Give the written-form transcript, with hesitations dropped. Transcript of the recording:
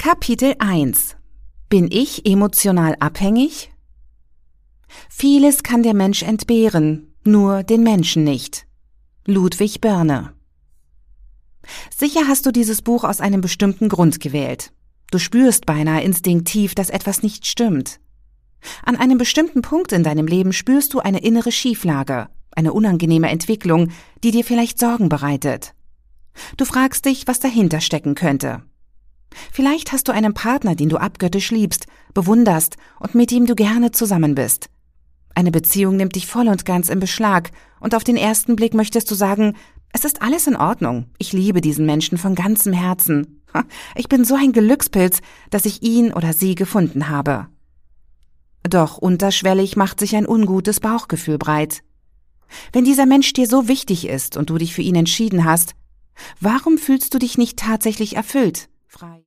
Kapitel 1: Bin ich emotional abhängig? Vieles kann der Mensch entbehren, nur den Menschen nicht. Ludwig Börne. Sicher hast du dieses Buch aus einem bestimmten Grund gewählt. Du spürst beinahe instinktiv, dass etwas nicht stimmt. An einem bestimmten Punkt in deinem Leben spürst du eine innere Schieflage, eine unangenehme Entwicklung, die dir vielleicht Sorgen bereitet. Du fragst dich, was dahinter stecken könnte. Vielleicht hast du einen Partner, den du abgöttisch liebst, bewunderst und mit dem du gerne zusammen bist. Eine Beziehung nimmt dich voll und ganz in Beschlag und auf den ersten Blick möchtest du sagen, es ist alles in Ordnung, ich liebe diesen Menschen von ganzem Herzen. Ich bin so ein Glückspilz, dass ich ihn oder sie gefunden habe. Doch unterschwellig macht sich ein ungutes Bauchgefühl breit. Wenn dieser Mensch dir so wichtig ist und du dich für ihn entschieden hast, warum fühlst du dich nicht tatsächlich erfüllt, frei?